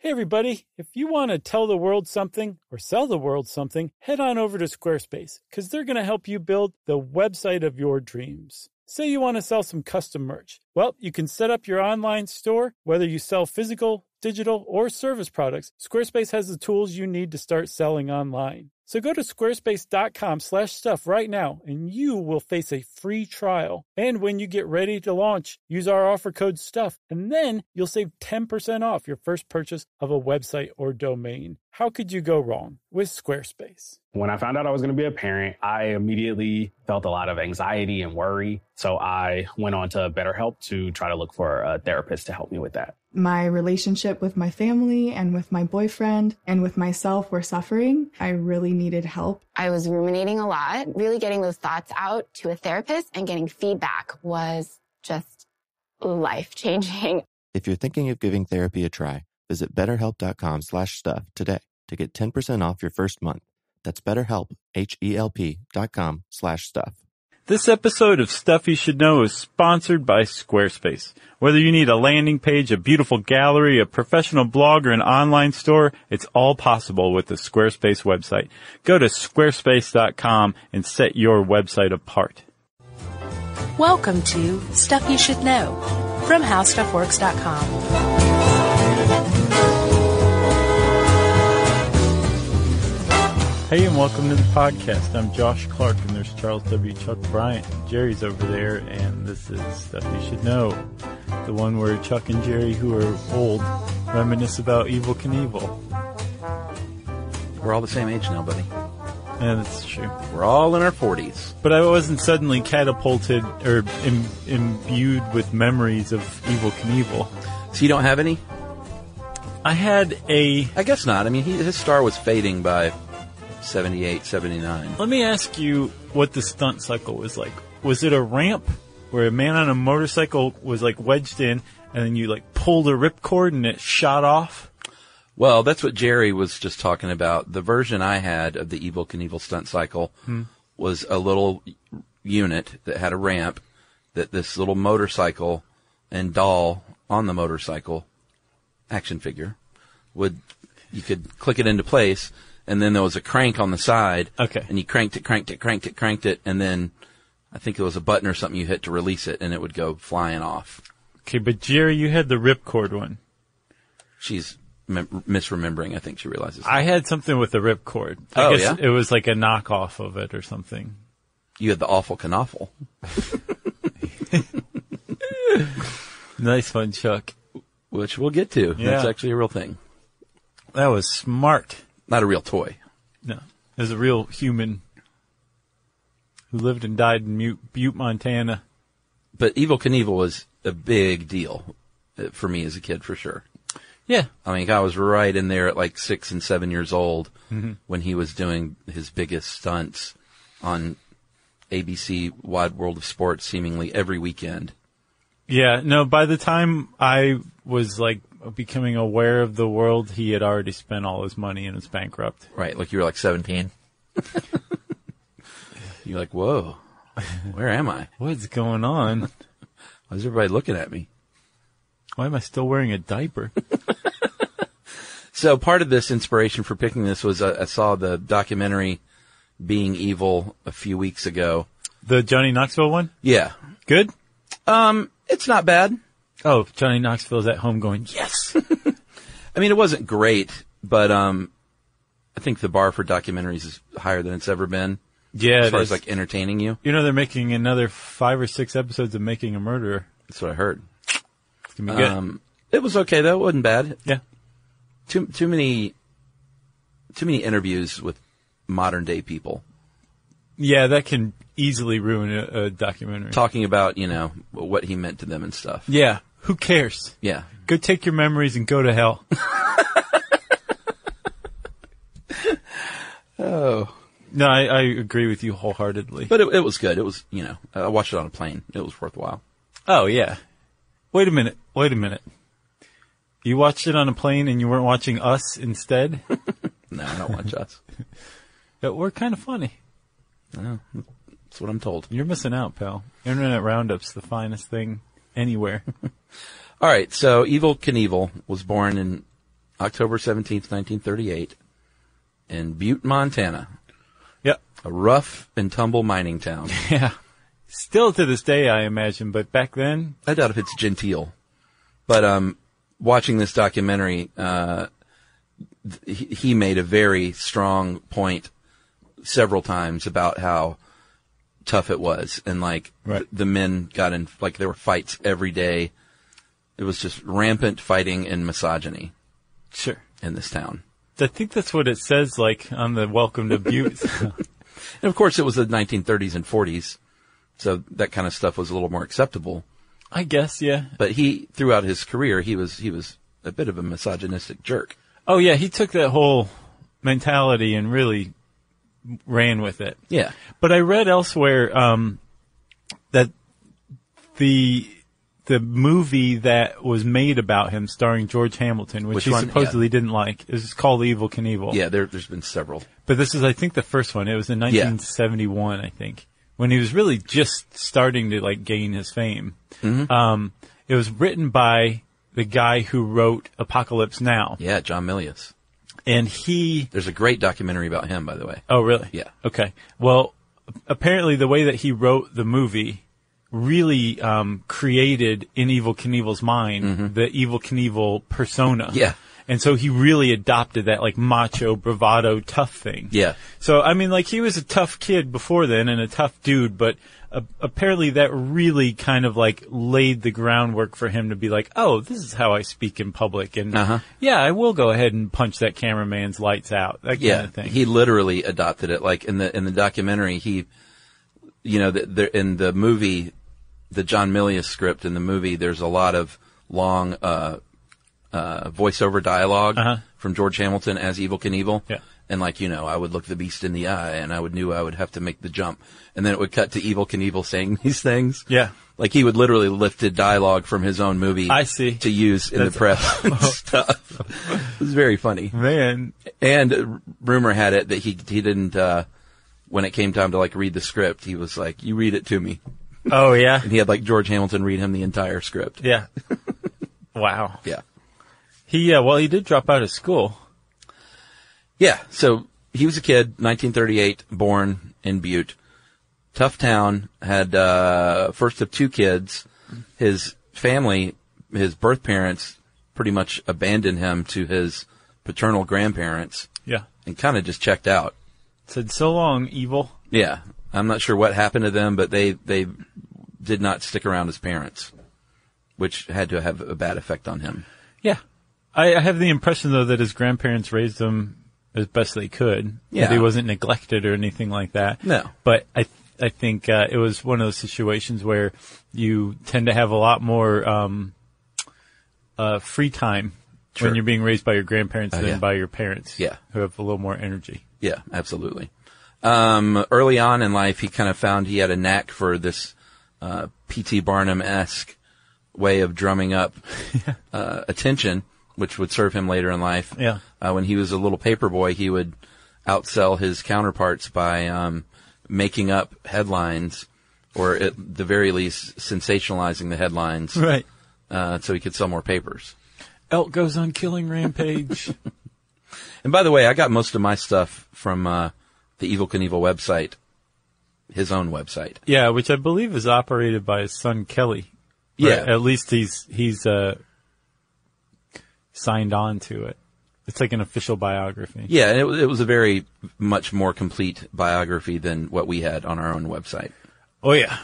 Hey everybody, if you want to tell the world something or sell the world something, head on over to Squarespace because they're going to help you build the website of your dreams. Say you want to sell some custom merch. Well, you can set up your online store, whether you sell physical, digital, or service products. Squarespace has the tools you need to start selling online. So go to squarespace.com/stuff right now and you will face a free trial. And when you get ready to launch, use our offer code STUFF and then you'll save 10% off your first purchase of a website or domain. How could you go wrong with Squarespace? When I found out I was going to be a parent, I immediately felt a lot of anxiety and worry. So I went on to BetterHelp to try to look for a therapist to help me with that. My relationship with my family and with my boyfriend and with myself were suffering. I really needed help. I was ruminating a lot. Really getting those thoughts out to a therapist and getting feedback was just life-changing. If you're thinking of giving therapy a try, visit betterhelp.com/stuff today to get 10% off your first month. That's BetterHelp, HELP.com/stuff. This episode of Stuff You Should Know is sponsored by Squarespace. Whether you need a landing page, a beautiful gallery, a professional blog, or an online store, it's all possible with the Squarespace website. Go to squarespace.com and set your website apart. Welcome to Stuff You Should Know from HowStuffWorks.com. Hey, and welcome to the podcast. I'm Josh Clark, and there's Charles W. Chuck Bryant. Jerry's over there, and this is Stuff You Should Know, the one where Chuck and Jerry, who are old, reminisce about Evel Knievel. We're all the same age now, buddy. Yeah, that's true. We're all in our 40s. But I wasn't suddenly catapulted or imbued with memories of Evel Knievel. So you don't have any? I had a... I guess not. I mean, his star was fading by 78, 79. Let me ask you what the stunt cycle was like. Was it a ramp where a man on a motorcycle was like wedged in and then you like pulled a ripcord and it shot off? Well, that's what Jerry was just talking about. The version I had of the Evel Knievel stunt cycle was a little unit that had a ramp that this little motorcycle and doll on the motorcycle, action figure, you could click it into place. And then there was a crank on the side. Okay. And you cranked it, and then I think it was a button or something you hit to release it, and it would go flying off. Okay, but Jerry, you had the ripcord one. She's misremembering, I think she realizes. I had something with the ripcord. I guess it was like a knockoff of it or something. You had the awful canoffle. Nice one, Chuck. Which we'll get to. Yeah. That's actually a real thing. That was smart. Not a real toy. No. There's a real human who lived and died in Butte, Montana. But Evel Knievel was a big deal for me as a kid, for sure. Yeah. I mean, I was right in there at like 6 and 7 years old when he was doing his biggest stunts on ABC Wide World of Sports seemingly every weekend. Yeah. No, by the time I was like becoming aware of the world, he had already spent all his money and was bankrupt. Right, like you were like 17. You're like, whoa, where am I? What's going on? Why is everybody looking at me? Why am I still wearing a diaper? So part of this inspiration for picking this was I saw the documentary Being Evil a few weeks ago. The Johnny Knoxville one? Yeah. Good? It's not bad. Oh, Johnny Knoxville's at home going, yes! I mean, it wasn't great, but I think the bar for documentaries is higher than it's ever been. Yeah, as far as like entertaining you. You know, they're making another 5 or 6 episodes of Making a Murderer. That's what I heard. It's gonna be good. It was okay though. It wasn't bad. Yeah. Too many interviews with modern day people. Yeah, that can easily ruin a documentary. Talking about, what he meant to them and stuff. Yeah. Who cares? Yeah. Go take your memories and go to hell. Oh. No, I agree with you wholeheartedly. But it was good. It was, I watched it on a plane. It was worthwhile. Oh, yeah. Wait a minute. You watched it on a plane and you weren't watching Us instead? No, I don't watch Us. We're kind of funny. No, that's what I'm told. You're missing out, pal. Internet Roundup's the finest thing anywhere. All right, so Evel Knievel was born in October 17th, 1938, in Butte, Montana. Yep. A rough and tumble mining town. Yeah. Still to this day, I imagine, but back then, I doubt if it's genteel. But watching this documentary, he made a very strong point several times about how tough it was, and like the men got in, like there were fights every day. It was just rampant fighting and misogyny. Sure. In this town. I think that's what it says, like on the Welcome to Butte. And of course, it was the 1930s and 40s, so that kind of stuff was a little more acceptable. I guess, yeah. But throughout his career, he was a bit of a misogynistic jerk. Oh yeah, he took that whole mentality and really ran with it. Yeah. But I read elsewhere that the movie that was made about him, starring George Hamilton, which he supposedly didn't like, is called Evel Knievel. Yeah, there's been several. But this is, I think, the first one. It was in 1971, I think, when he was really just starting to like gain his fame. Mm-hmm. It was written by the guy who wrote Apocalypse Now. Yeah, John Milius. And there's a great documentary about him, by the way. Oh, really? Yeah. Okay. Well, apparently the way that he wrote the movie really created in Evel Knievel's mind the Evel Knievel persona. Yeah. And so he really adopted that like macho, bravado, tough thing. Yeah. So, I mean, like he was a tough kid before then and a tough dude, but apparently that really kind of like laid the groundwork for him to be like, oh, this is how I speak in public. And yeah, I will go ahead and punch that cameraman's lights out. That kind of thing. He literally adopted it. Like in the documentary, in the movie, the John Milius script in the movie, there's a lot of long, voiceover dialogue from George Hamilton as Evel Knievel. Yeah. And like, I would look the beast in the eye and I knew I would have to make the jump. And then it would cut to Evel Knievel saying these things. Yeah. Like he would literally lifted dialogue from his own movie. I see. To use in the press and stuff. It was very funny. Man. And rumor had it that he didn't, when it came time to like read the script, he was like, you read it to me. Oh yeah. And he had like George Hamilton read him the entire script. Yeah. Wow. Yeah. He did drop out of school. Yeah, so he was a kid, 1938, born in Butte. Tough town, had first of two kids. His family, his birth parents, pretty much abandoned him to his paternal grandparents. Yeah. And kind of just checked out. Said, so long, Evel. Yeah. I'm not sure what happened to them, but they did not stick around as parents, which had to have a bad effect on him. Yeah. I have the impression, though, that his grandparents raised him as best they could. Yeah. That he wasn't neglected or anything like that. No. But I think it was one of those situations where you tend to have a lot more free time when you're being raised by your grandparents than by your parents. Yeah. Who have a little more energy. Yeah, absolutely. Early on in life, he kind of found he had a knack for this P.T. Barnum-esque way of drumming up attention, which would serve him later in life. Yeah. When he was a little paper boy, he would outsell his counterparts by making up headlines, or at the very least, sensationalizing the headlines. Right. So he could sell more papers. Elk goes on killing rampage. And by the way, I got most of my stuff from the Evel Knievel website, his own website. Yeah, which I believe is operated by his son Kelly. Yeah. Or at least he's signed on to it. It's like an official biography. Yeah, and it was a very much more complete biography than what we had on our own website. Oh, yeah.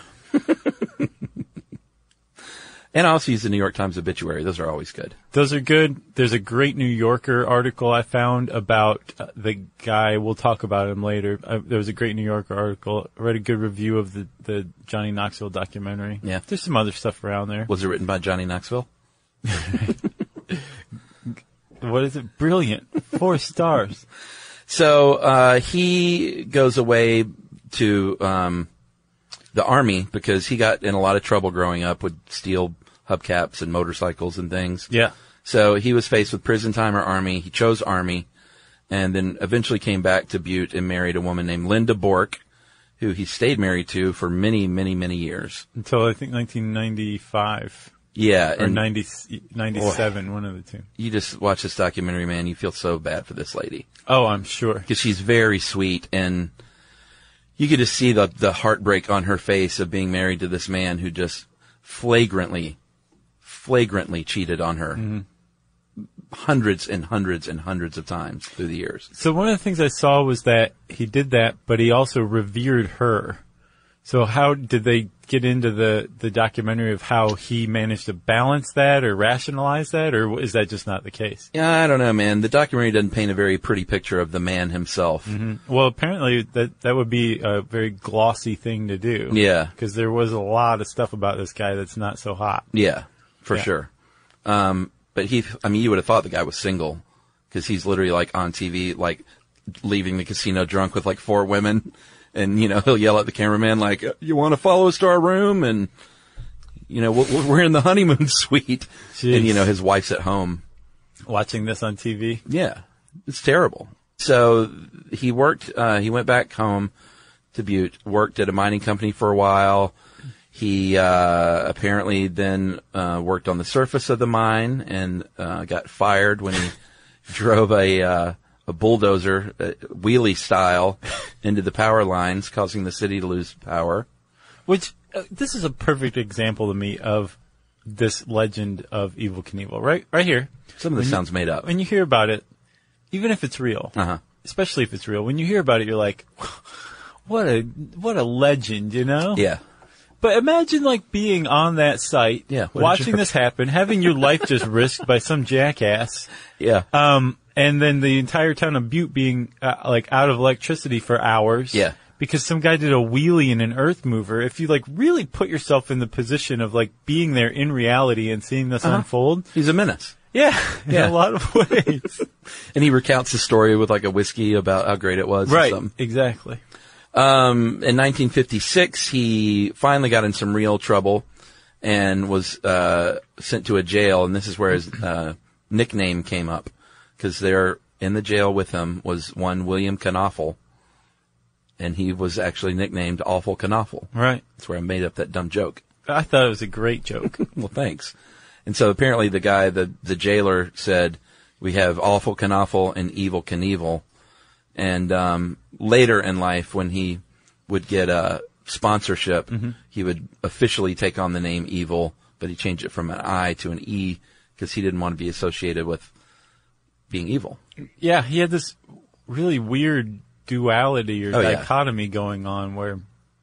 And I also use the New York Times obituary. Those are always good. Those are good. There's a great New Yorker article I found about the guy. We'll talk about him later. There was a great New Yorker article. I read a good review of the Johnny Knoxville documentary. Yeah. There's some other stuff around there. Was it written by Johnny Knoxville? What is it? Brilliant. 4 stars. So he goes away to the Army because he got in a lot of trouble growing up, would steal hubcaps and motorcycles and things. Yeah. So he was faced with prison time or Army. He chose Army, and then eventually came back to Butte and married a woman named Linda Bork, who he stayed married to for many, many, many years. Until I think 1995. Yeah. Or 97, one of the two. You just watch this documentary, man, you feel so bad for this lady. Oh, I'm sure. Because she's very sweet, and you could just see the heartbreak on her face of being married to this man who just flagrantly cheated on her. Mm-hmm. Hundreds and hundreds and hundreds of times through the years. So one of the things I saw was that he did that, but he also revered her. So how did they get into the documentary of how he managed to balance that or rationalize that, or is that just not the case? Yeah, I don't know, man. The documentary doesn't paint a very pretty picture of the man himself. Mm-hmm. Well, apparently that would be a very glossy thing to do. Yeah. Because there was a lot of stuff about this guy that's not so hot. Yeah, for sure. But you would have thought the guy was single, because he's literally like on TV, like leaving the casino drunk with like 4 women. And, he'll yell at the cameraman like, you want to follow us to our room? And, we're in the honeymoon suite. Jeez. And, his wife's at home. Watching this on TV? Yeah. It's terrible. So he worked, he went back home to Butte, worked at a mining company for a while. He, apparently then, worked on the surface of the mine and, got fired when he drove a bulldozer, wheelie style, into the power lines, causing the city to lose power. Which, this is a perfect example to me of this legend of Evel Knievel, right here. Some of this sounds made up. When you hear about it, even if it's real, especially if it's real, when you hear about it, you're like, what a legend, Yeah. But imagine like being on that site, watching this happen, having your life just risked by some jackass. Yeah. And then the entire town of Butte being like out of electricity for hours. Yeah. Because some guy did a wheelie in an earth mover. If you like really put yourself in the position of like being there in reality and seeing this unfold. He's a menace. Yeah. In a lot of ways. And he recounts the story with like a whiskey about how great it was. Right. Or something. Exactly. In 1956, he finally got in some real trouble and was sent to a jail. And this is where his nickname came up, because there in the jail with him was one William Knaufel, and he was actually nicknamed Awful Knaufel. Right. That's where I made up that dumb joke. I thought it was a great joke. Well, thanks. And so apparently the guy, the jailer, said, we have Awful Knaufel and Evel Knievel. And later in life, when he would get a sponsorship, he would officially take on the name Evel, but he changed it from an I to an E because he didn't want to be associated with being evil. Yeah, he had this really weird duality or dichotomy going on where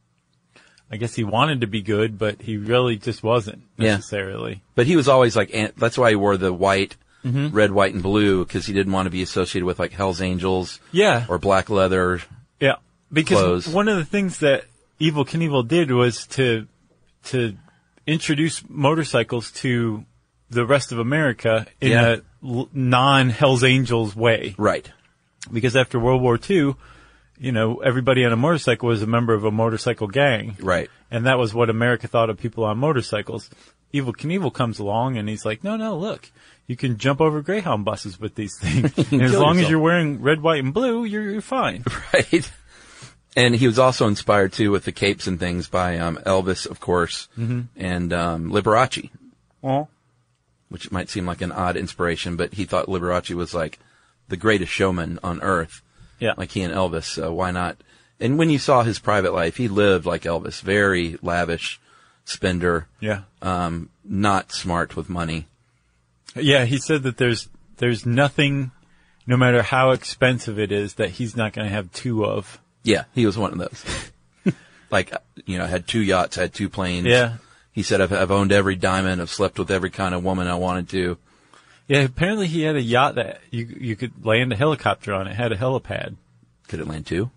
I guess he wanted to be good, but he really just wasn't necessarily. Yeah. But he was always like, that's why he wore the white, red, white, and blue, because he didn't want to be associated with like Hell's Angels or black leather. Yeah, because clothes. One of the things that Evel Knievel did was to introduce motorcycles to the rest of America in a non-Hell's Angels way. Right. Because after World War II, everybody on a motorcycle was a member of a motorcycle gang. Right. And that was what America thought of people on motorcycles. Evel Knievel comes along and he's like, no, look, you can jump over Greyhound buses with these things. And as long as you're wearing red, white, and blue, you're fine. Right. And he was also inspired, too, with the capes and things by Elvis, of course, and Liberace. Oh. Which might seem like an odd inspiration, but he thought Liberace was like the greatest showman on earth. Yeah. Like he and Elvis, so why not? And when you saw his private life, he lived like Elvis, very lavish, spender. Yeah. Not smart with money. Yeah, he said that there's nothing, no matter how expensive it is, that he's not going to have 2 of. Yeah, he was one of those. Like, had 2 yachts, had 2 planes. Yeah. He said, I've owned every diamond, I've slept with every kind of woman I wanted to. Yeah, apparently he had a yacht that you could land a helicopter on. It had a helipad. Could it land 2?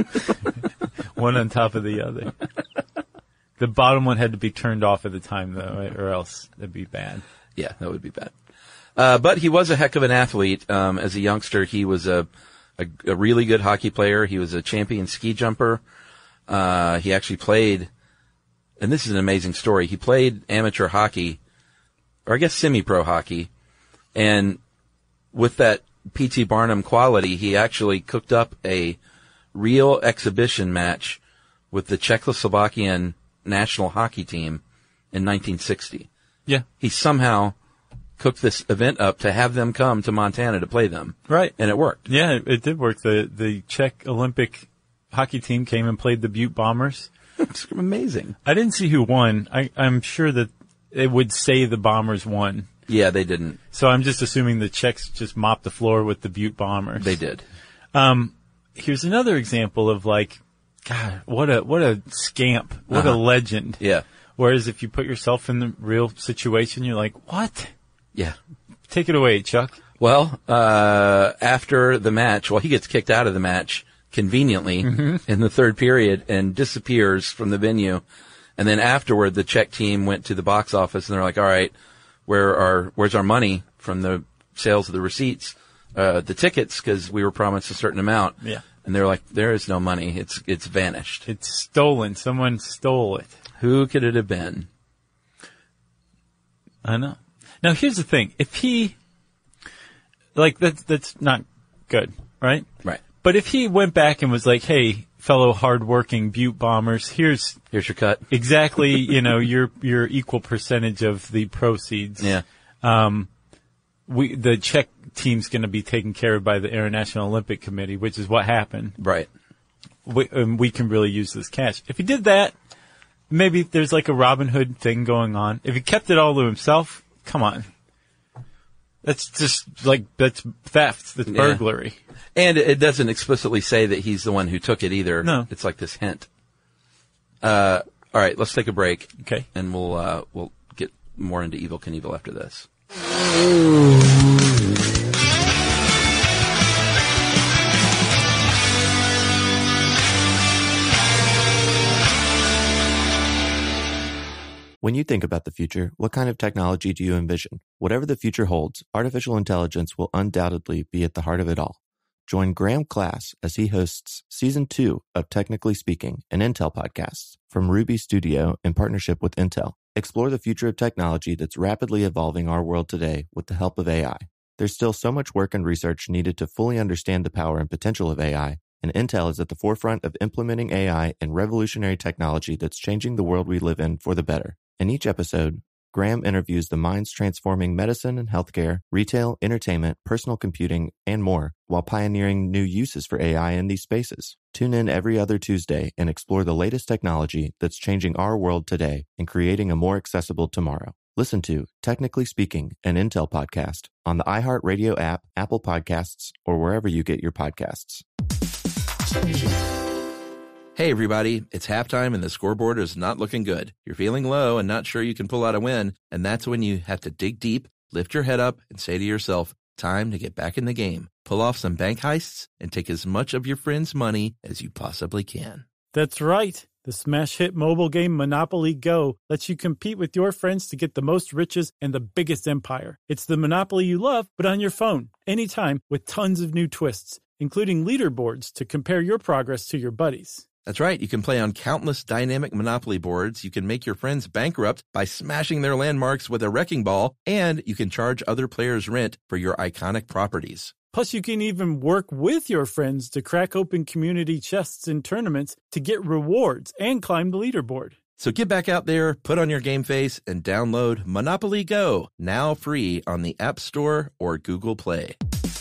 One on top of the other. The bottom one had to be turned off at the time, though, right? Or else it'd be bad. Yeah, that would be bad. But he was a heck of an athlete. As a youngster, he was a really good hockey player. He was a champion ski jumper. He actually played, and this is an amazing story, he played amateur hockey, or I guess semi-pro hockey, and with that P.T. Barnum quality, he actually cooked up a real exhibition match with the Czechoslovakian national hockey team in 1960. Yeah. He somehow cooked this event up to have them come to Montana to play them. Right. And it worked. Yeah, it did work. The Czech Olympic hockey team came and played the Butte Bombers. It's amazing. I didn't see who won. I'm sure that it would say the Bombers won. Yeah, they didn't. So I'm just assuming the Czechs just mopped the floor with the Butte Bombers. They did. Here's another example of like, God, what a scamp. What a legend. Yeah. Whereas if you put yourself in the real situation, you're like, what? Yeah. Take it away, Chuck. Well, after the match, he gets kicked out of the match conveniently in the third period and disappears from the venue. And then afterward, the Czech team went to the box office and they're like, all right, where's our money from the sales of the receipts, the tickets, because we were promised a certain amount. Yeah. And they're like, there is no money. It's vanished. It's stolen. Someone stole it. Who could it have been? I know. Now, here's the thing. If he, that's not good, right? Right. But if he went back and was like, hey, fellow hardworking Butte Bombers, here's your cut. Exactly, your equal percentage of the proceeds. Yeah. The Czech team's going to be taken care of by the International Olympic Committee, which is what happened. Right. We can really use this cash. If he did that, maybe there's like a Robin Hood thing going on. If he kept it all to himself, come on. That's just that's theft. That's burglary. And it doesn't explicitly say that he's the one who took it either. No. It's like this hint. All right, let's take a break. Okay. And we'll get more into Evel Knievel after this. When you think about the future, what kind of technology do you envision? Whatever the future holds, artificial intelligence will undoubtedly be at the heart of it all. Join Graham Class as he hosts Season 2 of Technically Speaking, an Intel podcast from Ruby Studio in partnership with Intel. Explore the future of technology that's rapidly evolving our world today with the help of AI. There's still so much work and research needed to fully understand the power and potential of AI, and Intel is at the forefront of implementing AI and revolutionary technology that's changing the world we live in for the better. In each episode, Graham interviews the minds transforming medicine and healthcare, retail, entertainment, personal computing, and more, while pioneering new uses for AI in these spaces. Tune in every other Tuesday and explore the latest technology that's changing our world today and creating a more accessible tomorrow. Listen to Technically Speaking, an Intel podcast on the iHeartRadio app, Apple Podcasts, or wherever you get your podcasts. Hey, everybody, it's halftime and the scoreboard is not looking good. You're feeling low and not sure you can pull out a win, and that's when you have to dig deep, lift your head up, and say to yourself, time to get back in the game. Pull off some bank heists and take as much of your friends' money as you possibly can. That's right. The smash hit mobile game Monopoly Go lets you compete with your friends to get the most riches and the biggest empire. It's the Monopoly you love, but on your phone, anytime, with tons of new twists, including leaderboards to compare your progress to your buddies. That's right. You can play on countless dynamic Monopoly boards. You can make your friends bankrupt by smashing their landmarks with a wrecking ball, and you can charge other players rent for your iconic properties. Plus, you can even work with your friends to crack open community chests in tournaments to get rewards and climb the leaderboard. So get back out there, put on your game face, and download Monopoly Go, now free on the App Store or Google Play.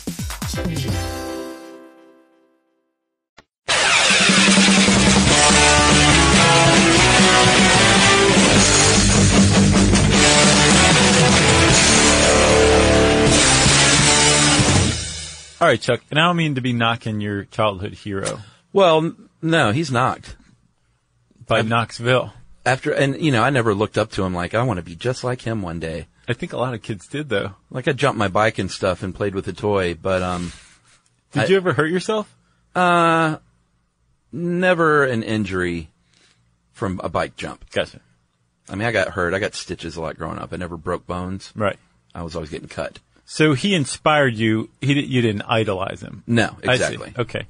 All right, Chuck, and I don't mean to be knocking your childhood hero. Well, no, he's knocked. By Knoxville. I never looked up to him like, I want to be just like him one day. I think a lot of kids did, though. Like, I jumped my bike and stuff and played with a toy, but, Did you ever hurt yourself? Never an injury from a bike jump. Gotcha. I mean, I got hurt. I got stitches a lot growing up. I never broke bones. Right. I was always getting cut. So he inspired you. You didn't idolize him. No, exactly. I see. Okay.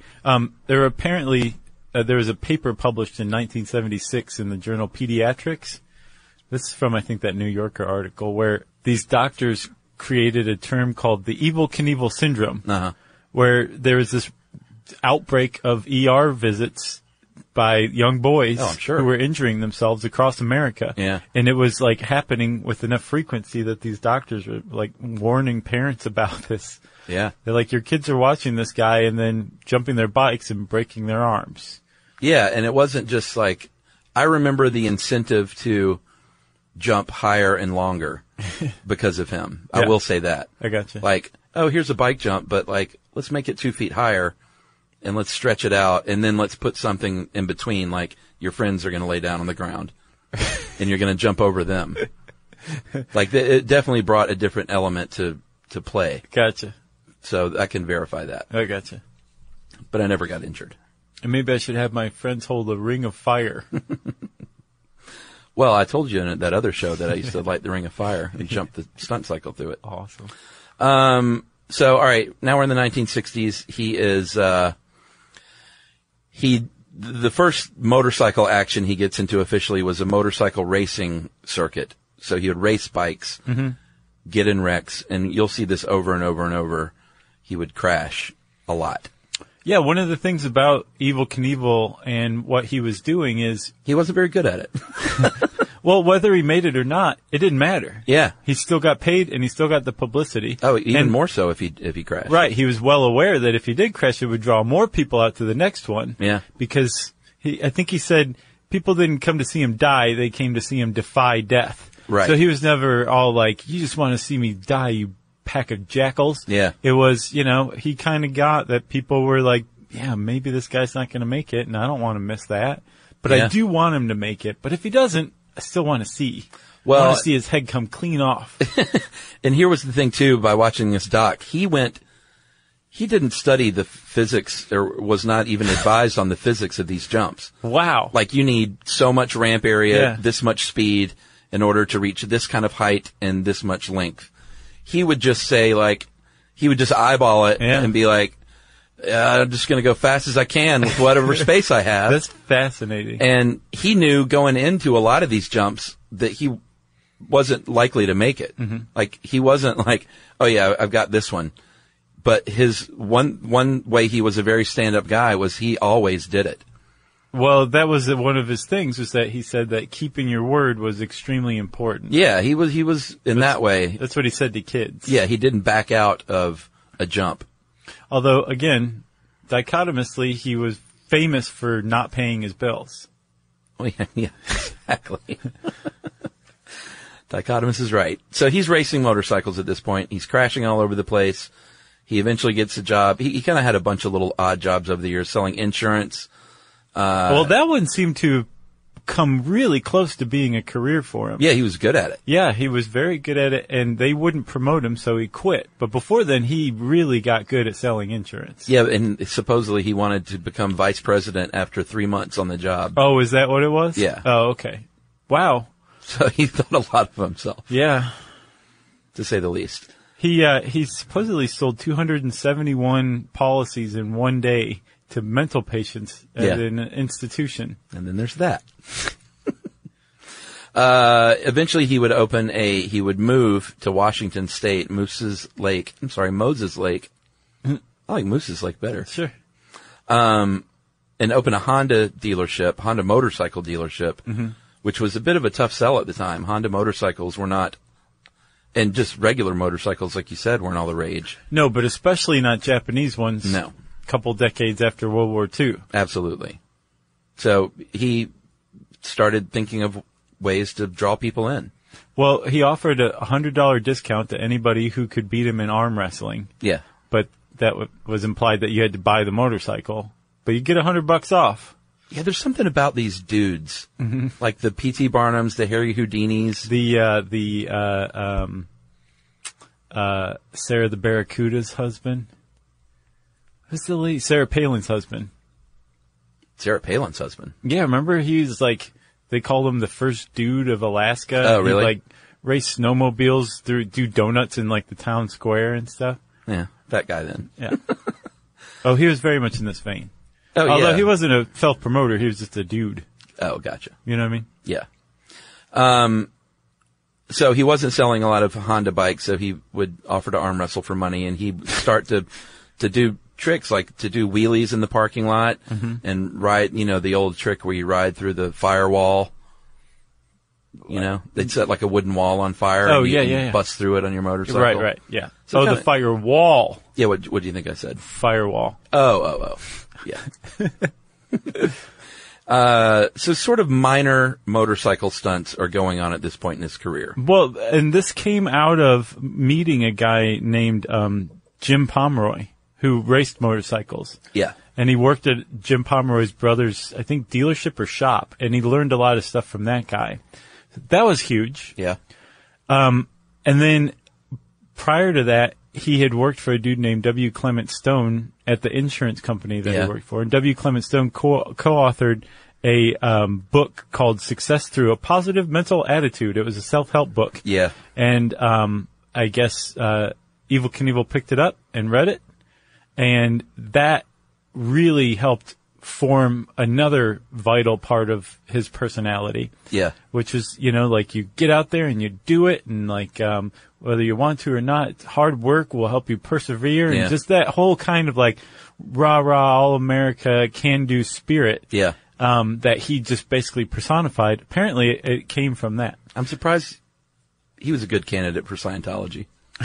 There was a paper published in 1976 in the journal Pediatrics. This is from, I think, that New Yorker article where these doctors created a term called the Evel Knievel syndrome, where there was this outbreak of ER visits by young boys Oh, I'm sure. who were injuring themselves across America. Yeah. And it was like happening with enough frequency that these doctors were like warning parents about this. Yeah. They're like, your kids are watching this guy and then jumping their bikes and breaking their arms. Yeah, and it wasn't just like, I remember the incentive to jump higher and longer because of him. Yeah. I will say that. I gotcha. Like, oh, here's a bike jump, but like, let's make it 2 feet higher and let's stretch it out and then let's put something in between, like your friends are going to lay down on the ground and you're going to jump over them. Like, it definitely brought a different element to play. Gotcha. So I can verify that. I gotcha. But I never got injured. And maybe I should have my friends hold a ring of fire. Well, I told you in that other show that I used to light the ring of fire and jump the stunt cycle through it. Awesome. So, all right, now we're in the 1960s. He is, the first motorcycle action he gets into officially was a motorcycle racing circuit. So he would race bikes, get in wrecks, and you'll see this over and over and over. He would crash a lot. Yeah, one of the things about Evel Knievel and what he was doing is, He wasn't very good at it. well, whether he made it or not, it didn't matter. Yeah. He still got paid and he still got the publicity. Oh, even And- more so if he crashed. Right. He was well aware that if he did crash, it would draw more people out to the next one. Yeah. Because I think he said people didn't come to see him die. They came to see him defy death. Right. So he was never all like, you just want to see me die, you pack of jackals. Yeah. It was, he kind of got that people were like, yeah, maybe this guy's not going to make it and I don't want to miss that. But Yeah. I do want him to make it. But if he doesn't, I still want to see. I Well, want to see his head come clean off. and here was the thing too, by watching this doc, he didn't study the physics or was not even advised on the physics of these jumps. Wow. Like you need so much ramp area, Yeah. this much speed in order to reach this kind of height and this much length. He would just say he would just eyeball it Yeah. and be like, I'm just going to go fast as I can with whatever space I have. That's fascinating. And he knew going into a lot of these jumps that he wasn't likely to make it. Mm-hmm. Like he wasn't like, oh yeah, I've got this one. But his one way he was a very stand-up guy was he always did it. Well, that was one of his things, was that he said that keeping your word was extremely important. Yeah, he was in that way. That's what he said to kids. Yeah, he didn't back out of a jump. Although, again, dichotomously, he was famous for not paying his bills. Oh, yeah, exactly. Dichotomous is right. So he's racing motorcycles at this point. He's crashing all over the place. He eventually gets a job. He kind of had a bunch of little odd jobs over the years, selling insurance. Well, that one seemed to come really close to being a career for him. Yeah, he was good at it. Yeah, he was very good at it, and they wouldn't promote him, so he quit. But before then, he really got good at selling insurance. Yeah, and supposedly he wanted to become vice president after 3 months on the job. Oh, is that what it was? Yeah. Oh, okay. Wow. So he thought a lot of himself, Yeah. to say the least. He supposedly sold 271 policies in one day to mental patients at Yeah. an institution. And then there's that. Eventually he would move to Washington State, Moses Lake. I like Moose's Lake better. Sure. And open a Honda motorcycle dealership, which was a bit of a tough sell at the time. Honda motorcycles were not, and just regular motorcycles, like you said, weren't all the rage. No, but especially not Japanese ones. No. Couple decades after World War II. Absolutely. So he started thinking of ways to draw people in. Well, he offered a $100 discount to anybody who could beat him in arm wrestling, Yeah. but that was implied that you had to buy the motorcycle. But you get $100 off. Yeah, there's something about these dudes, like the P.T. Barnums, the Harry Houdinis. Sarah the Barracuda's husband. Who's the lady? Sarah Palin's husband. Sarah Palin's husband. Yeah, remember he was like, they called him the first dude of Alaska. Oh, really? He'd like race snowmobiles do donuts in like the town square and stuff. Yeah, that guy then. Yeah. Oh, he was very much in this vein. Oh, Although yeah. he wasn't a self-promoter, he was just a dude. Oh, gotcha. You know what I mean? Yeah. So he wasn't selling a lot of Honda bikes, so he would offer to arm wrestle for money, and he'd start to do tricks, like to do wheelies in the parking lot and ride, the old trick where you ride through the firewall. They'd set like a wooden wall on fire. Oh, and yeah. bust through it on your motorcycle. Right, yeah. So the firewall. Yeah, what do you think I said? Firewall. Oh. Yeah. So sort of minor motorcycle stunts are going on at this point in his career. Well, and this came out of meeting a guy named Jim Pomeroy, who raced motorcycles. Yeah. And he worked at Jim Pomeroy's brother's, I think, dealership or shop, and he learned a lot of stuff from that guy. That was huge. Yeah. And then prior to that, he had worked for a dude named W. Clement Stone at the insurance company that he worked for. And W. Clement Stone co-authored a book called Success Through a Positive Mental Attitude. It was a self-help book. Yeah. And I guess Evel Knievel picked it up and read it. And that really helped form another vital part of his personality. Yeah. Which is, like you get out there and you do it, and like whether you want to or not, hard work will help you persevere, and just that whole kind of like rah-rah, all-America, can-do spirit that he just basically personified. Apparently it came from that. I'm surprised he was a good candidate for Scientology.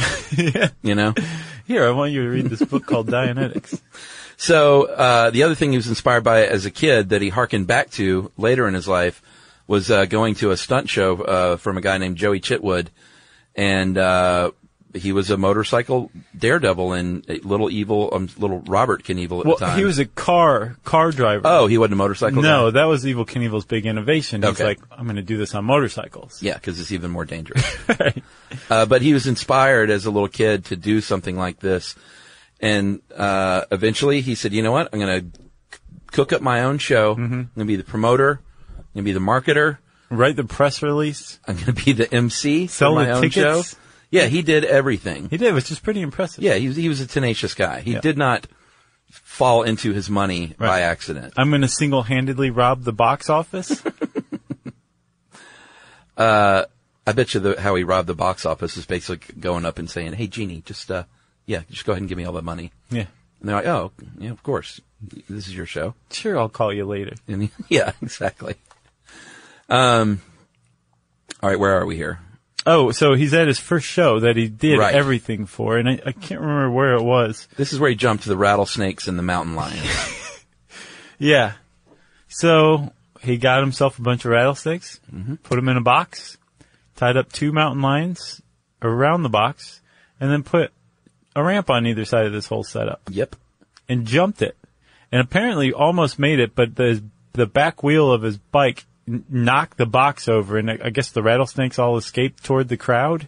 Yeah. Here, I want you to read this book called Dianetics. So the other thing he was inspired by as a kid that he hearkened back to later in his life was going to a stunt show from a guy named Joey Chitwood, and he was a motorcycle daredevil in Little Robert Knievel at the time. He was a car driver. Oh, he wasn't a motorcycle guy? No, that was Evel Knievel's big innovation. He's Okay. like, I'm going to do this on motorcycles. Yeah, because it's even more dangerous. Right. But he was inspired as a little kid to do something like this. And eventually he said, you know what? I'm going to cook up my own show. I'm going to be the promoter. I'm going to be the marketer. Write the press release. I'm going to be the MC Sell for my the own tickets. show. Yeah, he did everything. He did, which is pretty impressive. Yeah, he was a tenacious guy. He did not fall into his money by accident. I'm going to single-handedly rob the box office. I bet you how he robbed the box office is basically going up and saying, "Hey, Jeannie, just go ahead and give me all the money." Yeah. And they're like, "Oh, yeah, of course. This is your show." Sure, I'll call you later. And yeah, exactly. All right, where are we here? Oh, so he's at his first show that he did Right. everything for, and I can't remember where it was. This is where he jumped to the rattlesnakes and the mountain lions. Yeah. So he got himself a bunch of rattlesnakes, put them in a box, tied up 2 mountain lions around the box, and then put a ramp on either side of this whole setup. Yep. And jumped it. And apparently almost made it, but the back wheel of his bike knocked the box over, and I guess the rattlesnakes all escaped toward the crowd.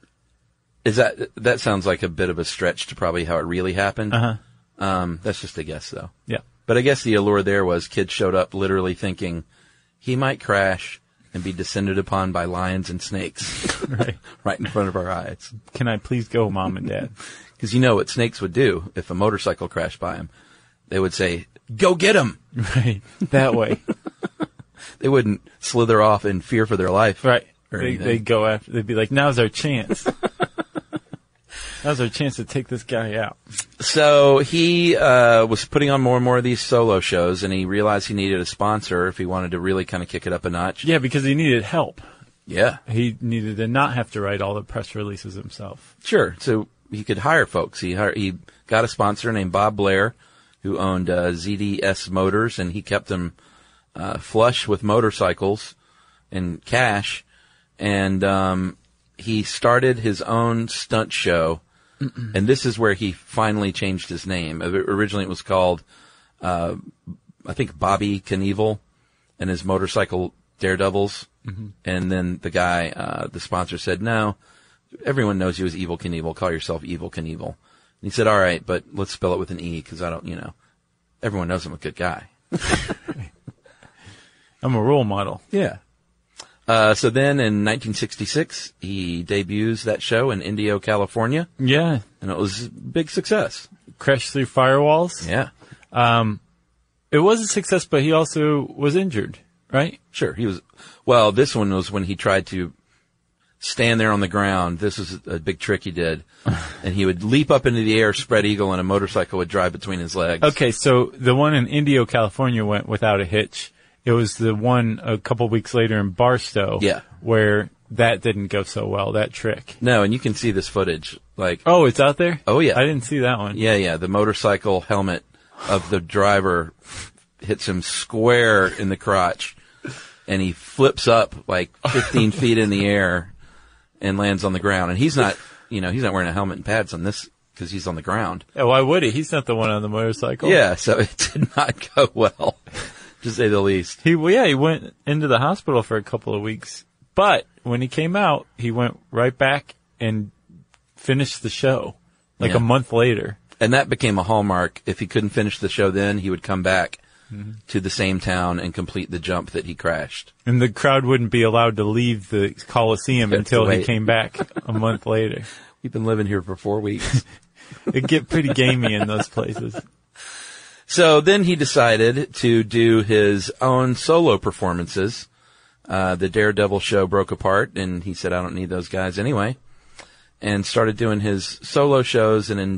That sounds like a bit of a stretch to probably how it really happened. That's just a guess, though. Yeah. But I guess the allure there was kids showed up literally thinking he might crash and be descended upon by lions and snakes right in front of our eyes. Can I please go, Mom and Dad? Because you know what snakes would do if a motorcycle crashed by them. They would say, "Go get him!" Right. That way. They wouldn't slither off in fear for their life. Right. Or They'd go after, they'd be like, now's our chance. Now's our chance to take this guy out. So he was putting on more and more of these solo shows, and he realized he needed a sponsor if he wanted to really kind of kick it up a notch. Yeah, because he needed help. Yeah. He needed to not have to write all the press releases himself. Sure. So he could hire folks. He got a sponsor named Bob Blair, who owned ZDS Motors, and he kept them flush with motorcycles and cash. And he started his own stunt show. And this is where he finally changed his name. Originally it was called, I think, Bobby Knievel and his motorcycle Daredevils. And then the guy, the sponsor said, "No, everyone knows you as Evel Knievel. Call yourself Evel Knievel." And he said, "All right, but let's spell it with an E because I don't, everyone knows I'm a good guy." I'm a role model. Yeah. So then in 1966, he debuts that show in Indio, California. Yeah. And it was a big success. Crashed through firewalls. Yeah. It was a success, but he also was injured, right? Sure. This one was when he tried to stand there on the ground. This was a big trick he did. And he would leap up into the air, spread eagle, and a motorcycle would drive between his legs. Okay, so the one in Indio, California went without a hitch. It was the one a couple weeks later in Barstow. Yeah. Where that didn't go so well, that trick. No, and you can see this footage. Like, oh, it's out there? Oh, yeah. I didn't see that one. Yeah. The motorcycle helmet of the driver hits him square in the crotch. And he flips up like 15 feet in the air and lands on the ground. And he's not wearing a helmet and pads on this because he's on the ground. Yeah, why would he? He's not the one on the motorcycle. Yeah, so it did not go well, to say the least. He went into the hospital for a couple of weeks. But when he came out, he went right back and finished the show like a month later. And that became a hallmark. If he couldn't finish the show then, he would come back to the same town and complete the jump that he crashed. And the crowd wouldn't be allowed to leave the Coliseum until he came back a month later. We've been living here for 4 weeks. It'd get pretty gamey in those places. So then he decided to do his own solo performances. The Daredevil show broke apart, and he said, I don't need those guys anyway, and started doing his solo shows. And in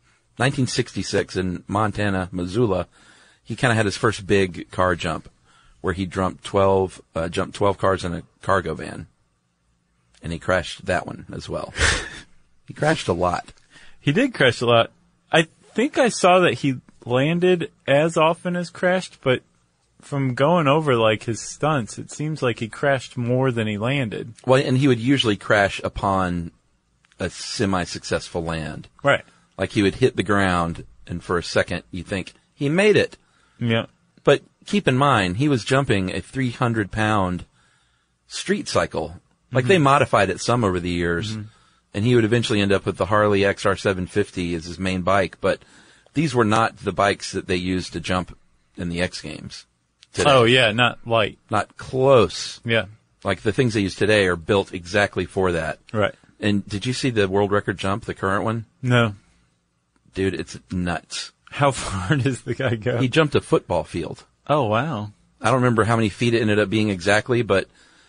1966 in Montana, Missoula, he kind of had his first big car jump where he jumped 12 cars in a cargo van, and he crashed that one as well. He crashed a lot. He did crash a lot. I think I saw that he landed as often as crashed, but from going over like his stunts, it seems like he crashed more than he landed. Well, and he would usually crash upon a semi-successful land. Right. Like he would hit the ground, and for a second you think, he made it. Yeah. But keep in mind, he was jumping a 300-pound street cycle. Like they modified it some over the years, and he would eventually end up with the Harley XR750 as his main bike. But these were not the bikes that they used to jump in the X Games today. Oh, yeah, not light. Not close. Yeah. Like the things they use today are built exactly for that. Right. And did you see the world record jump, the current one? No. Dude, it's nuts. How far does the guy go? He jumped a football field. Oh, wow. I don't remember how many feet it ended up being exactly, but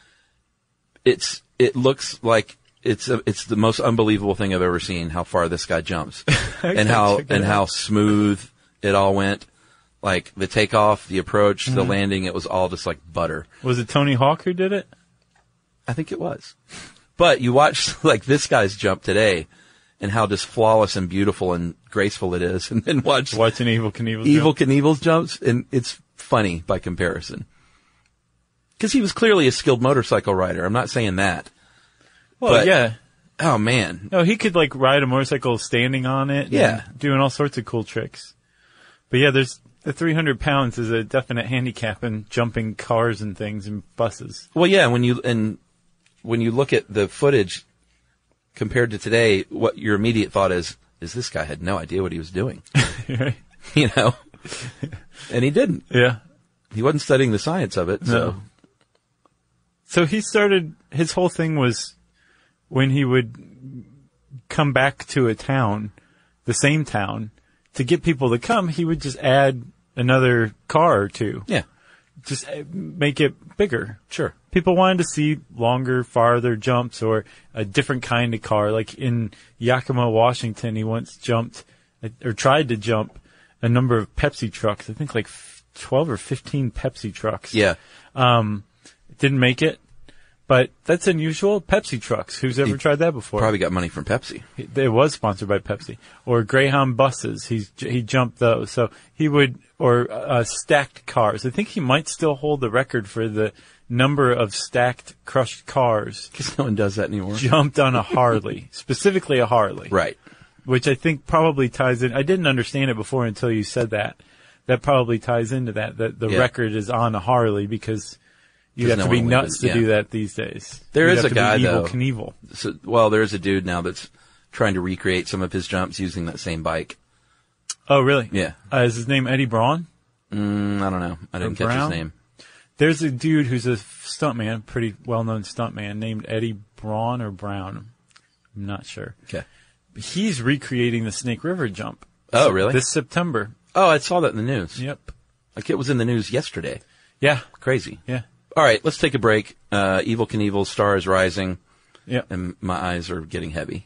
it looks like it's the most unbelievable thing I've ever seen, how far this guy jumps. and how smooth it all went. Like the takeoff, the approach, the landing, it was all just like butter. Was it Tony Hawk who did it? I think it was. But you watch like this guy's jump today and how just flawless and beautiful and graceful it is, and then watching Evel Knievel's jumps, and it's funny by comparison. Because he was clearly a skilled motorcycle rider. I'm not saying that. Well, but, yeah. Oh, man. No, he could like ride a motorcycle standing on it. Yeah. Doing all sorts of cool tricks. But yeah, the 300 pounds is a definite handicap in jumping cars and things and buses. Well, yeah, when you look at the footage compared to today, what your immediate thought is this guy had no idea what he was doing. Right. You know? And he didn't. Yeah. He wasn't studying the science of it, so. No. So his whole thing was when he would come back to a town, the same town, to get people to come, he would just add another car or two. Yeah. Just make it bigger. Sure. People wanted to see longer, farther jumps or a different kind of car. Like in Yakima, Washington, he once jumped or tried to jump a number of Pepsi trucks. I think like 12 or 15 Pepsi trucks. Yeah. Didn't make it. But that's unusual. Pepsi trucks. Who's ever tried that before? Probably got money from Pepsi. It was sponsored by Pepsi. Or Greyhound buses. He jumped those. So he would, or stacked cars. I think he might still hold the record for the number of stacked crushed cars. Because no one does that anymore. Jumped on a Harley. Specifically a Harley. Right. Which I think probably ties in. I didn't understand it before until you said that. That probably ties into that the record is on a Harley because you have to be nuts to do that these days. There is a guy, though. Evel Knievel. So, well, there is a dude now that's trying to recreate some of his jumps using that same bike. Oh, really? Yeah. Is his name Eddie Braun? I don't know. I didn't catch his name. There's a dude who's a stuntman, pretty well-known stuntman, named Eddie Braun or Brown. I'm not sure. Okay. He's recreating the Snake River jump. Oh, really? This September. Oh, I saw that in the news. Yep. Like it was in the news yesterday. Yeah. Crazy. Yeah. All right, let's take a break. Evel Knievel's star is rising. Yeah. And my eyes are getting heavy.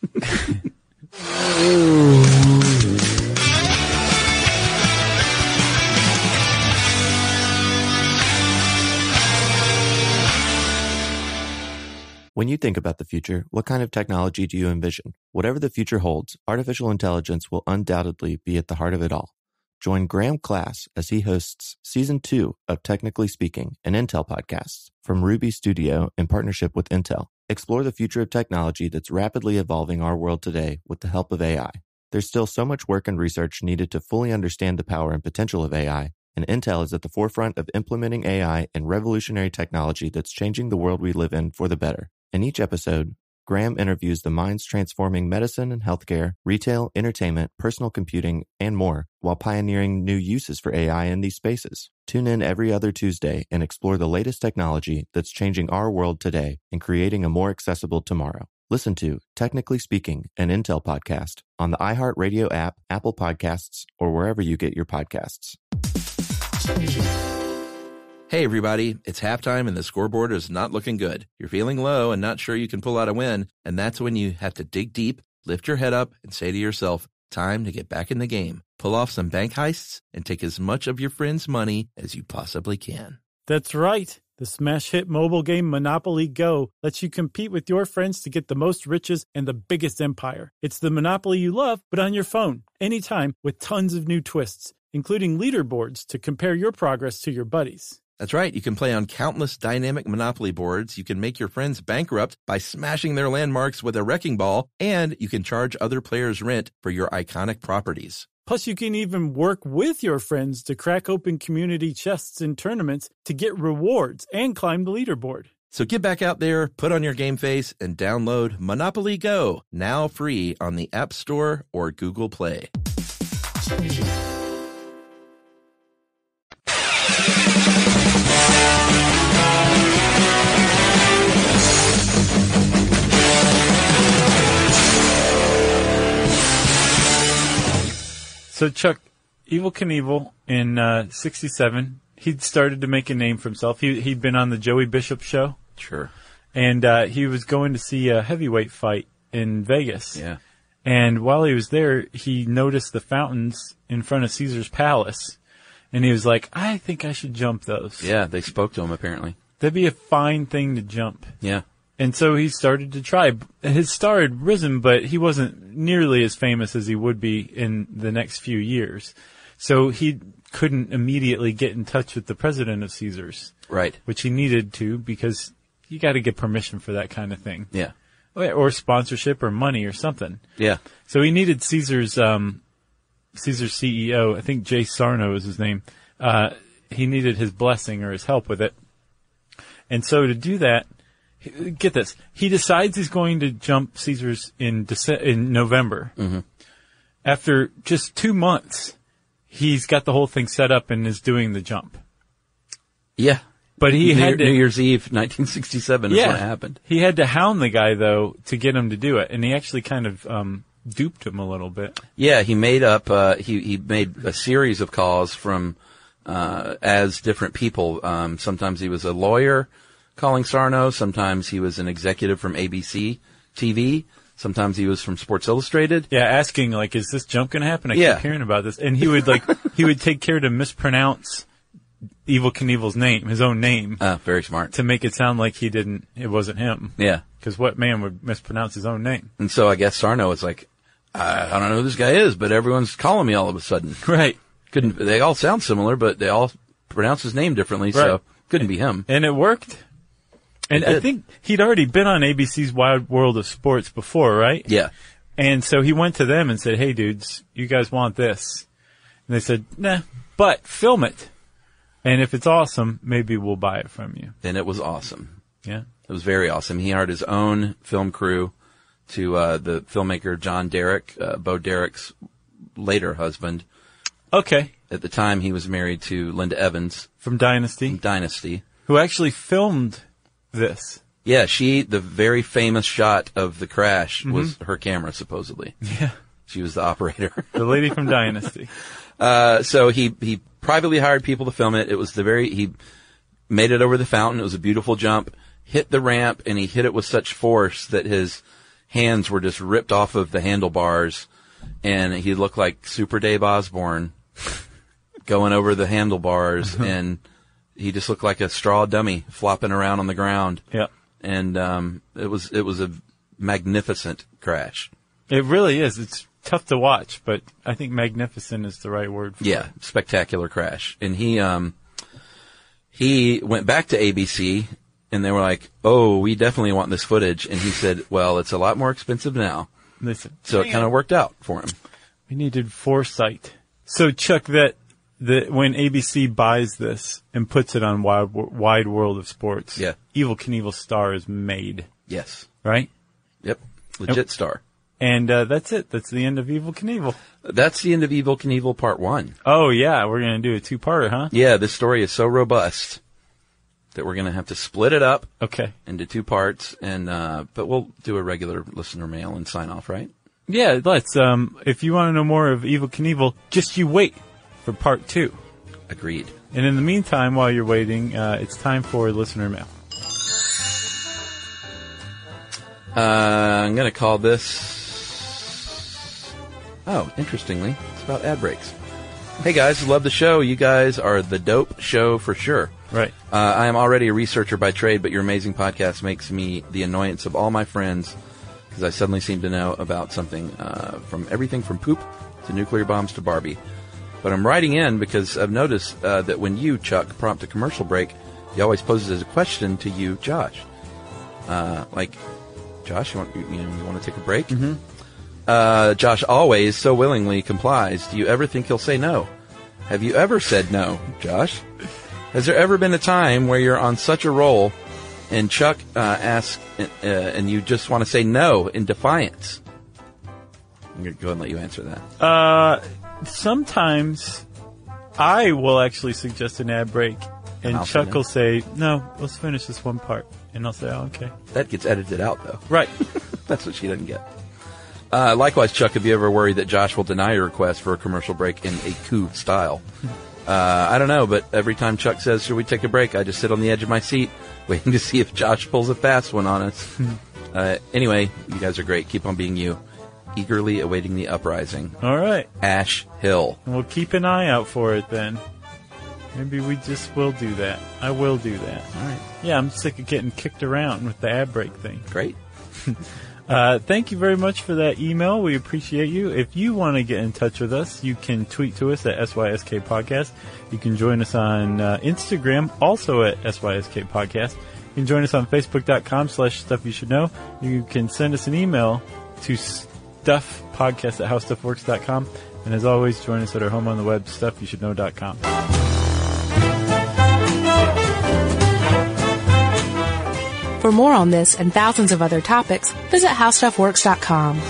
When you think about the future, what kind of technology do you envision? Whatever the future holds, artificial intelligence will undoubtedly be at the heart of it all. Join Graham Class as he hosts Season 2 of Technically Speaking, an Intel podcast from Ruby Studio in partnership with Intel. Explore the future of technology that's rapidly evolving our world today with the help of AI. There's still so much work and research needed to fully understand the power and potential of AI, and Intel is at the forefront of implementing AI and revolutionary technology that's changing the world we live in for the better. In each episode, Graham interviews the minds transforming medicine and healthcare, retail, entertainment, personal computing, and more, while pioneering new uses for AI in these spaces. Tune in every other Tuesday and explore the latest technology that's changing our world today and creating a more accessible tomorrow. Listen to Technically Speaking, an Intel podcast on the iHeartRadio app, Apple Podcasts, or wherever you get your podcasts. Hey, everybody, it's halftime and the scoreboard is not looking good. You're feeling low and not sure you can pull out a win, and that's when you have to dig deep, lift your head up, and say to yourself, time to get back in the game. Pull off some bank heists and take as much of your friends' money as you possibly can. That's right. The smash hit mobile game Monopoly Go lets you compete with your friends to get the most riches and the biggest empire. It's the Monopoly you love, but on your phone, anytime, with tons of new twists, including leaderboards to compare your progress to your buddies. That's right. You can play on countless dynamic Monopoly boards. You can make your friends bankrupt by smashing their landmarks with a wrecking ball, and you can charge other players rent for your iconic properties. Plus, you can even work with your friends to crack open community chests in tournaments to get rewards and climb the leaderboard. So get back out there, put on your game face, and download Monopoly Go, now free on the App Store or Google Play. So, Chuck, Evel Knievel in 67, he'd started to make a name for himself. He'd been on the Joey Bishop show. Sure. And he was going to see a heavyweight fight in Vegas. Yeah. And while he was there, he noticed the fountains in front of Caesar's Palace. And he was like, I think I should jump those. Yeah, they spoke to him, apparently. That'd be a fine thing to jump. Yeah. And so he started to try. His star had risen, but he wasn't nearly as famous as he would be in the next few years. So he couldn't immediately get in touch with the president of Caesars. Right. Which he needed to, because you got to get permission for that kind of thing. Yeah. Or sponsorship or money or something. Yeah. So he needed Caesar's CEO, I think Jay Sarno is his name. He needed his blessing or his help with it. And so to do that, get this, he decides he's going to jump Caesars in November. Mm-hmm. After just 2 months, he's got the whole thing set up and is doing the jump. Yeah. But he had to, New Year's Eve, 1967 is when it happened. He had to hound the guy, though, to get him to do it. And he actually kind of duped him a little bit. Yeah, he made up, he made a series of calls from as different people. Sometimes he was a lawyer calling Sarno. Sometimes he was an executive from ABC TV. Sometimes he was from Sports Illustrated. Yeah, asking, like, is this jump going to happen? I keep hearing about this. And he would, he would take care to mispronounce Evel Knievel's name, his own name. Very smart. To make it sound like it wasn't him. Yeah. Because what man would mispronounce his own name? And so I guess Sarno was like, I don't know who this guy is, but everyone's calling me all of a sudden. Right. They all sound similar, but they all pronounce his name differently, so couldn't be him. And it worked. And I think he'd already been on ABC's Wild World of Sports before, right? Yeah. And so he went to them and said, hey, dudes, you guys want this? And they said, nah, but film it. And if it's awesome, maybe we'll buy it from you. And it was awesome. Yeah. It was very awesome. He hired his own film crew to the filmmaker John Derek, Bo Derek's later husband. Okay. At the time, he was married to Linda Evans. From Dynasty. Who actually filmed this. Yeah, the very famous shot of the crash was her camera, supposedly. Yeah. She was the operator. The lady from Dynasty. So he privately hired people to film it. It was he made it over the fountain. It was a beautiful jump. hit the ramp, and he hit it with such force that his hands were just ripped off of the handlebars, and he looked like Super Dave Osborne going over the handlebars, and he just looked like a straw dummy flopping around on the ground. Yeah. And it was a magnificent crash. It really is. It's tough to watch, but I think magnificent is the right word for it. Spectacular crash. And he went back to ABC, and they were like, "Oh, we definitely want this footage." And he said, "Well, it's a lot more expensive now." Listen, so it kind of worked out for him. We needed foresight. So Chuck, that when ABC buys this and puts it on Wide World of Sports, Evel Knievel Star is made. Yes. Right? Yep. Legit star. And that's it. That's the end of Evel Knievel. That's the end of Evel Knievel Part 1. Oh, yeah. We're going to do a 2-parter, huh? Yeah, this story is so robust that we're going to have to split it up into 2 parts. And but we'll do a regular listener mail and sign off, right? Yeah, let's. If you want to know more of Evel Knievel, just you wait for Part 2. Agreed. And in the meantime, while you're waiting, it's time for listener mail. I'm going to call this... Oh, interestingly, it's about ad breaks. Hey guys, love the show. You guys are the dope show for sure. Right. I am already a researcher by trade, but your amazing podcast makes me the annoyance of all my friends because I suddenly seem to know about something from everything from poop to nuclear bombs to Barbie. But I'm writing in because I've noticed that when you, Chuck, prompt a commercial break, he always poses a question to you, Josh. Like, Josh, you want to take a break? Mm-hmm. Josh always so willingly complies. Do you ever think he'll say no? Have you ever said no, Josh? Has there ever been a time where you're on such a roll and Chuck asks and you just want to say no in defiance? I'm going to go ahead and let you answer that. Sometimes I will actually suggest an ad break, and Chuck will say, "No, let's finish this one part." And I'll say, "Oh, okay." That gets edited out, though. Right. That's what she doesn't get. Likewise, Chuck, have you ever worried that Josh will deny your request for a commercial break in a coup style? I don't know, but every time Chuck says, "Should we take a break?" I just sit on the edge of my seat, waiting to see if Josh pulls a fast one on us. Anyway, you guys are great. Keep on being you. Eagerly awaiting the uprising. All right. Ash Hill. We'll keep an eye out for it then. Maybe we just will do that. I will do that. All right. Yeah, I'm sick of getting kicked around with the ad break thing. Great. Thank you very much for that email. We appreciate you. If you want to get in touch with us, you can tweet to us at SYSK Podcast. You can join us on Instagram, also at SYSK Podcast. You can join us on Facebook.com/StuffYouShouldKnow. You can send us an email to stuffpodcast@howstuffworks.com. And as always, join us at our home on the web, StuffYouShouldKnow.com. For more on this and thousands of other topics, visit howstuffworks.com.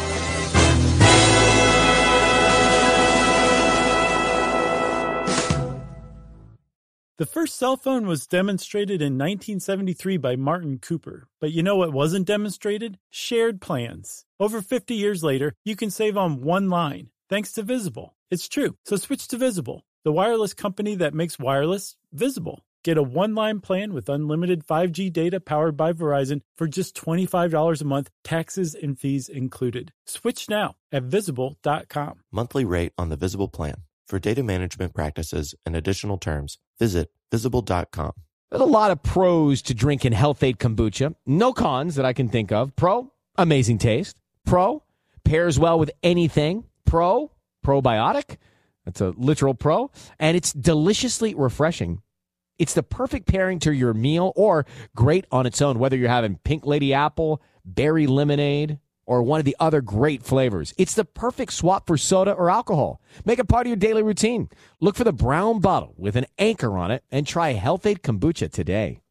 The first cell phone was demonstrated in 1973 by Martin Cooper. But you know what wasn't demonstrated? Shared plans. Over 50 years later, you can save on one line, thanks to Visible. It's true. So switch to Visible, the wireless company that makes wireless visible. Get a one-line plan with unlimited 5G data powered by Verizon for just $25 a month, taxes and fees included. Switch now at Visible.com. Monthly rate on the Visible plan. For data management practices and additional terms, visit Visible.com. There's a lot of pros to drinking Health-Ade kombucha. No cons that I can think of. Pro, amazing taste. Pro, pairs well with anything. Pro, probiotic. That's a literal pro. And it's deliciously refreshing. It's the perfect pairing to your meal or great on its own, whether you're having pink lady apple, berry lemonade, or one of the other great flavors. It's the perfect swap for soda or alcohol. Make it part of your daily routine. Look for the brown bottle with an anchor on it and try Health-Ade kombucha today.